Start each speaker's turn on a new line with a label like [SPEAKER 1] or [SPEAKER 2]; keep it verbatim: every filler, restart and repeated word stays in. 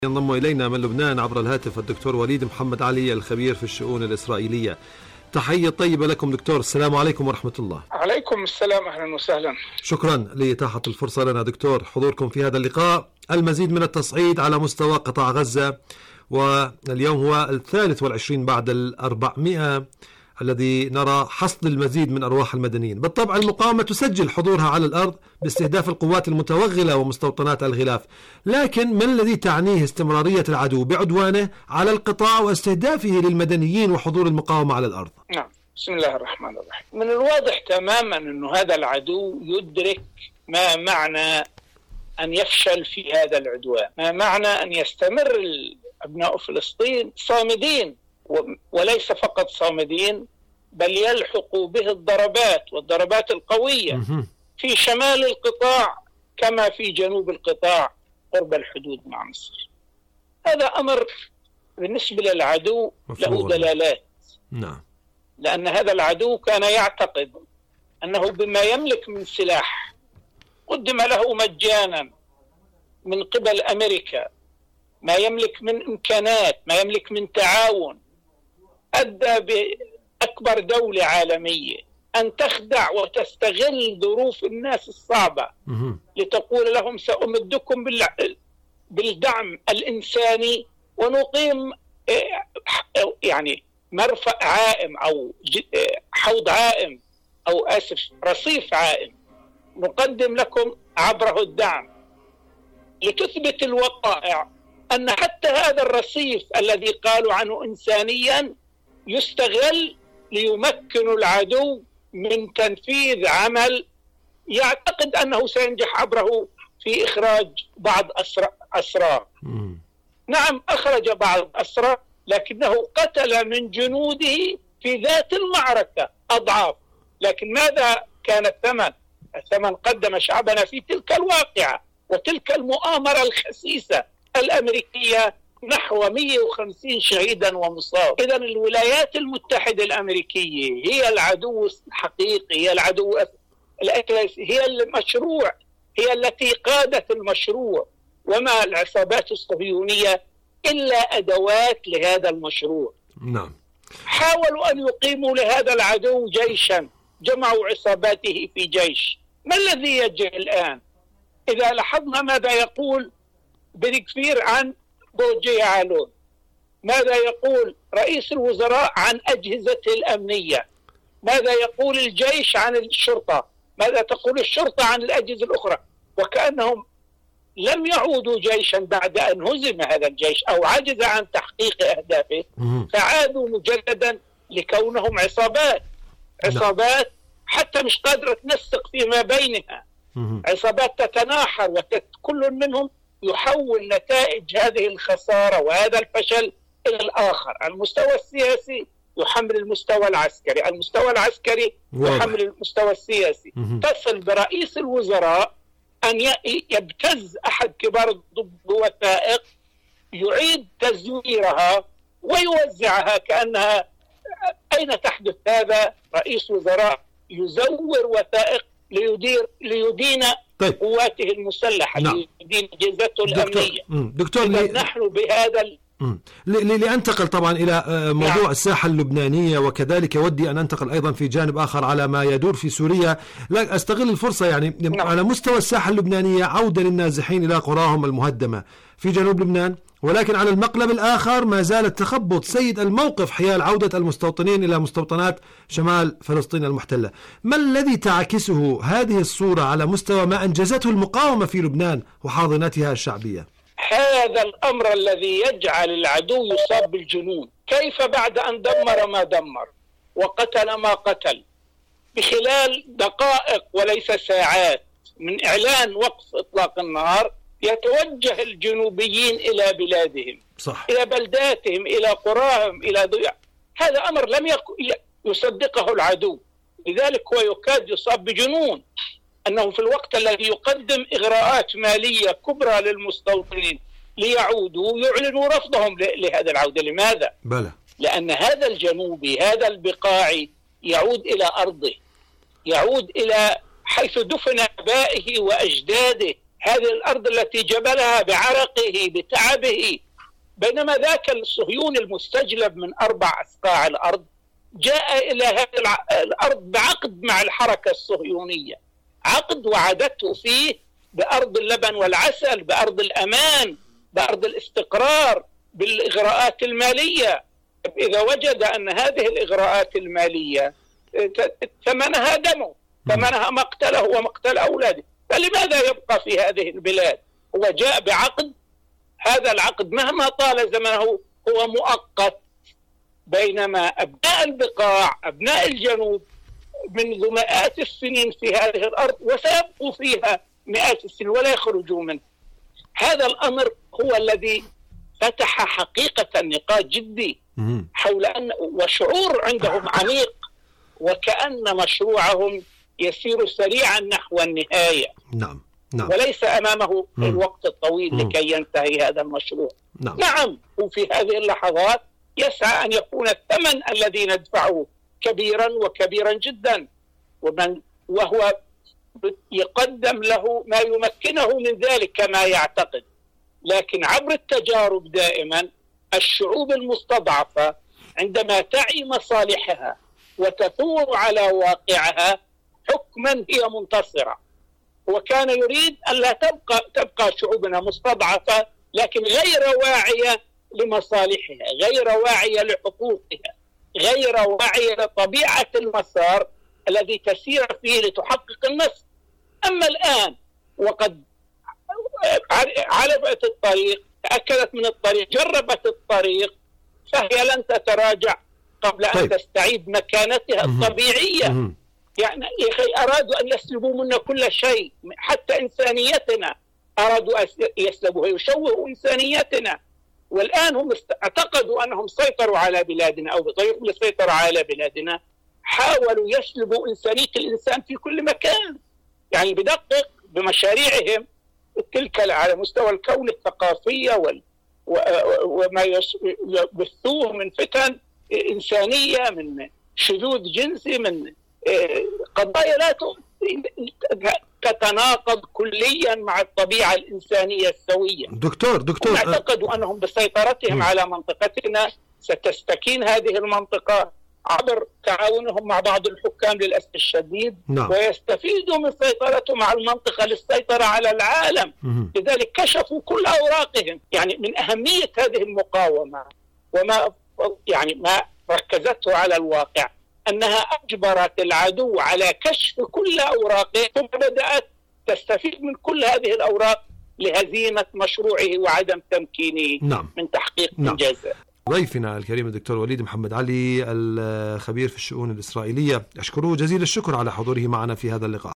[SPEAKER 1] ينضم إلينا من لبنان عبر الهاتف الدكتور وليد محمد علي الخبير في الشؤون الإسرائيلية. تحية طيبة لكم دكتور، السلام عليكم ورحمة الله.
[SPEAKER 2] عليكم السلام، أهلا وسهلا.
[SPEAKER 1] شكرا لإتاحة الفرصة لنا دكتور حضوركم في هذا اللقاء. المزيد من التصعيد على مستوى قطاع غزة، واليوم هو الثالث والعشرين بعد الأربعمائة الذي نرى حصد المزيد من أرواح المدنيين. بالطبع المقاومة تسجل حضورها على الأرض باستهداف القوات المتوغلة ومستوطنات الغلاف، لكن ما الذي تعنيه استمرارية العدو بعدوانه على القطاع واستهدافه للمدنيين وحضور المقاومة على الأرض؟
[SPEAKER 2] نعم، بسم الله الرحمن الرحيم. من الواضح تماما أن هذا العدو يدرك ما معنى أن يفشل في هذا العدوان، ما معنى أن يستمر أبناء فلسطين صامدين، وليس فقط صامدين بل يلحق به الضربات والضربات القوية في شمال القطاع كما في جنوب القطاع قرب الحدود مع مصر. هذا أمر بالنسبة للعدو له دلالات.
[SPEAKER 1] نعم.
[SPEAKER 2] لأن هذا العدو كان يعتقد أنه بما يملك من سلاح قدم له مجانا من قبل أمريكا، ما يملك من إمكانات، ما يملك من تعاون، أدى بأكبر دولة عالمية أن تخدع وتستغل ظروف الناس الصعبة لتقول لهم سأمدكم بالدعم الإنساني ونقيم يعني مرفأ عائم أو حوض عائم أو آسف رصيف عائم نقدم لكم عبره الدعم، لتثبت الوقائع أن حتى هذا الرصيف الذي قالوا عنه إنسانيا يستغل ليمكن العدو من تنفيذ عمل يعتقد أنه سينجح عبره في إخراج بعض أسرى. نعم، أخرج بعض أسرى، لكنه قتل من جنوده في ذات المعركة أضعاف. لكن ماذا كان الثمن؟ الثمن قدم شعبنا في تلك الواقعة وتلك المؤامرة الخسيسة الأمريكية نحو مئة وخمسين شهيدا ومصاب. إذن الولايات المتحدة الأمريكية هي العدو الحقيقي، هي العدو، هي المشروع، هي التي قادت المشروع، وما العصابات الصهيونية إلا أدوات لهذا المشروع.
[SPEAKER 1] نعم.
[SPEAKER 2] حاولوا أن يقيموا لهذا العدو جيشا، جمعوا عصاباته في جيش. ما الذي يجري الآن؟ إذا لاحظنا ماذا يقول بن كفير عن بوجي يعلون، ماذا يقول رئيس الوزراء عن أجهزته الأمنية، ماذا يقول الجيش عن الشرطة، ماذا تقول الشرطة عن الأجهزة الأخرى، وكأنهم لم يعودوا جيشا بعد أن هزم هذا الجيش أو عجز عن تحقيق أهدافه، فعادوا مجددا لكونهم عصابات عصابات حتى مش قادرة تنسق فيما بينها، عصابات تتناحر وكل منهم يحول نتائج هذه الخسارة وهذا الفشل إلى الآخر. على المستوى السياسي يحمل المستوى العسكري، على المستوى العسكري يحمل المستوى السياسي. تصل برئيس الوزراء أن يبتز أحد كبار الضباط بوثائق يعيد تزويرها ويوزعها كأنها أين تحدث هذا؟ رئيس وزراء يزور وثائق ليدير ليدين طيب. قواته المسلحة، نعم. ليدين أجهزته الأمنية.
[SPEAKER 1] دكتور لي...
[SPEAKER 2] نحن بهذا ال...
[SPEAKER 1] لأنتقل طبعا إلى موضوع نعم. الساحة اللبنانية، وكذلك ودي أن أنتقل أيضا في جانب آخر على ما يدور في سوريا. لا أستغل الفرصة يعني نعم. على مستوى الساحة اللبنانية عودة للنازحين إلى قراهم المهدمة في جنوب لبنان، ولكن على المقلب الآخر ما زال التخبط سيد الموقف حيال عودة المستوطنين إلى مستوطنات شمال فلسطين المحتلة. ما الذي تعكسه هذه الصورة على مستوى ما أنجزته المقاومة في لبنان وحاضنتها الشعبية؟
[SPEAKER 2] هذا الأمر الذي يجعل العدو يصاب بالجنون. كيف بعد أن دمر ما دمر وقتل ما قتل بخلال دقائق وليس ساعات من إعلان وقف إطلاق النار يتوجه الجنوبيين إلى بلادهم، صح. إلى بلداتهم، إلى قراهم، إلى ضياع. هذا أمر لم يصدقه العدو، لذلك هو يكاد يصاب بجنون أنه في الوقت الذي يقدم إغراءات مالية كبرى للمستوطنين ليعودوا يعلنوا رفضهم لهذا العودة. لماذا؟
[SPEAKER 1] بلى.
[SPEAKER 2] لأن هذا الجنوبي، هذا البقاعي يعود إلى أرضه، يعود إلى حيث دفن آبائه وأجداده، هذه الأرض التي جبلها بعرقه بتعبه، بينما ذاك الصهيوني المستجلب من أربع أصقاع الأرض جاء إلى هذه الأرض بعقد مع الحركة الصهيونية، عقد وعدته فيه بأرض اللبن والعسل، بأرض الأمان، بأرض الاستقرار، بالإغراءات المالية. إذا وجد أن هذه الإغراءات المالية ثمنها دمه، ثمنها مقتله ومقتل أولاده، فلماذا يبقى في هذه البلاد؟ هو جاء بعقد، هذا العقد مهما طال زمنه هو مؤقت، بينما أبناء البقاع أبناء الجنوب منذ مئات السنين في هذه الأرض وسيبقوا فيها مئات السنين ولا يخرجوا منه. هذا الأمر هو الذي فتح حقيقة نقاش جدي حول أن وشعور عندهم عميق وكأن مشروعهم يسير سريعا نحو النهاية.
[SPEAKER 1] نعم. نعم.
[SPEAKER 2] وليس أمامه مم. الوقت الطويل
[SPEAKER 1] مم.
[SPEAKER 2] لكي ينتهي هذا المشروع.
[SPEAKER 1] نعم.
[SPEAKER 2] نعم، وفي هذه اللحظات يسعى أن يكون الثمن الذي ندفعه كبيرا وكبيرا جدا، ومن وهو يقدم له ما يمكنه من ذلك كما يعتقد. لكن عبر التجارب دائما الشعوب المستضعفة عندما تعي مصالحها وتثور على واقعها حكما هي منتصرة. وكان يريد أن لا تبقى تبقى شعوبنا مستضعفة لكن غير واعية لمصالحها، غير واعية لحقوقها، غير واعية لطبيعة المسار الذي تسير فيه لتحقق النصر. أما الآن وقد عرفت الطريق، تأكدت من الطريق، جربت الطريق، فهي لن تتراجع قبل أن طيب. تستعيد مكانتها الطبيعية. يعني يا أخي أرادوا أن يسلبوا منا كل شيء، حتى إنسانيتنا أرادوا يسلبوها، يشوهوا إنسانيتنا. والآن هم اعتقدوا أنهم سيطروا على بلادنا أو بطريقهم للسيطرة على بلادنا، حاولوا يسلبوا إنسانية الإنسان في كل مكان. يعني بدقق بمشاريعهم تلك على مستوى الكون الثقافية وال... وما يبثوه من فتن إنسانية، من شذوذ جنسي، من قضايا لا تتناقض كليا مع الطبيعة الإنسانية السوية.
[SPEAKER 1] دكتور دكتور
[SPEAKER 2] اعتقدوا أنهم بسيطرتهم م. على منطقتنا ستستكين هذه المنطقة عبر تعاونهم مع بعض الحكام للأسف الشديد. نعم. ويستفيدوا من سيطرتهم على المنطقة للسيطرة على العالم. م. لذلك كشفوا كل أوراقهم. يعني من أهمية هذه المقاومة وما يعني ما ركزته على الواقع أنها أجبرت العدو على كشف كل أوراقه، ثم بدأت تستفيد من كل هذه الأوراق لهزيمة مشروعه وعدم تمكينه نعم. من تحقيق نعم. إنجازه.
[SPEAKER 1] ضيفنا الكريم الدكتور وليد محمد علي الخبير في الشؤون الإسرائيلية، أشكره جزيل الشكر على حضوره معنا في هذا اللقاء.